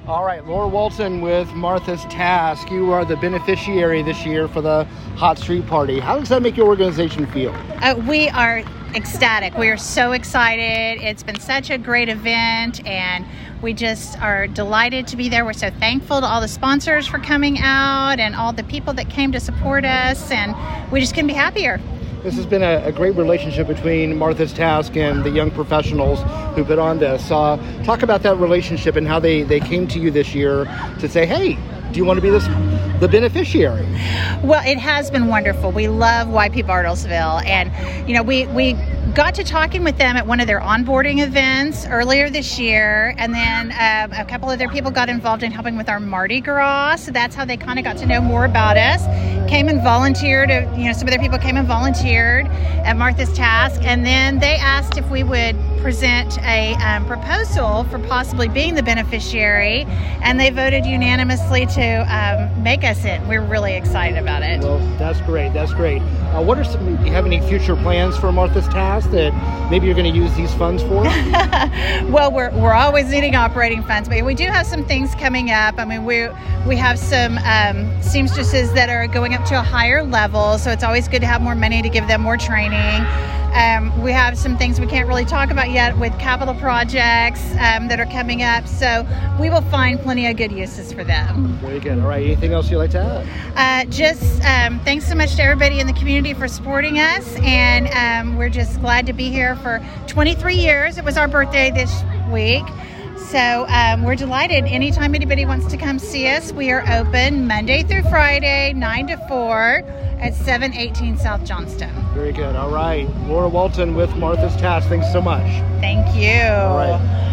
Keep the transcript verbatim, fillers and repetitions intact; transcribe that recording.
All right, Laura Walton with Martha's Task. You are the beneficiary this year for the Hot Street Party. How does that make your organization feel? Uh, we are ecstatic. We are so excited. It's been such a great event, and we just are delighted to be there. We're so thankful to all the sponsors for coming out and all the people that came to support us, and we just couldn't be happier. This has been a, a great relationship between Martha's Task and the young professionals who put on this. Uh, talk about that relationship and how they, they came to you this year to say, hey, do you want to be this the beneficiary? Well, it has been wonderful. We love Y P Bartlesville, and you know, we we got to talking with them at one of their onboarding events earlier this year, and then uh, a couple of their people got involved in helping with our Mardi Gras, so that's how they kind of got to know more about us. Came and volunteered, uh, you know, some of their people came and volunteered at Martha's Task, and then they asked if we would present a um, proposal for possibly being the beneficiary, and they voted unanimously to um, make us it. We're really excited about it. Well, that's great. That's great. Uh, what are some? Do you have any future plans for Martha's Task that maybe you're going to use these funds for? Well, we're we're always needing operating funds, but we do have some things coming up. I mean, we we have some um, seamstresses that are going up to a higher level, so it's always good to have more money to give them more training. Um, we have some things we can't really talk about yet with capital projects um, that are coming up, so we will find plenty of good uses for them. Very good. All right, anything else you'd like to add? Uh, just um, thanks so much to everybody in the community for supporting us, and um, we're just glad to be here for twenty-three years. It was our birthday this week. So um, we're delighted. Anytime anybody wants to come see us, we are open Monday through Friday, nine to four at seven eighteen South Johnston. Very good. All right. Laura Walton with Martha's Task. Thanks so much. Thank you. All right.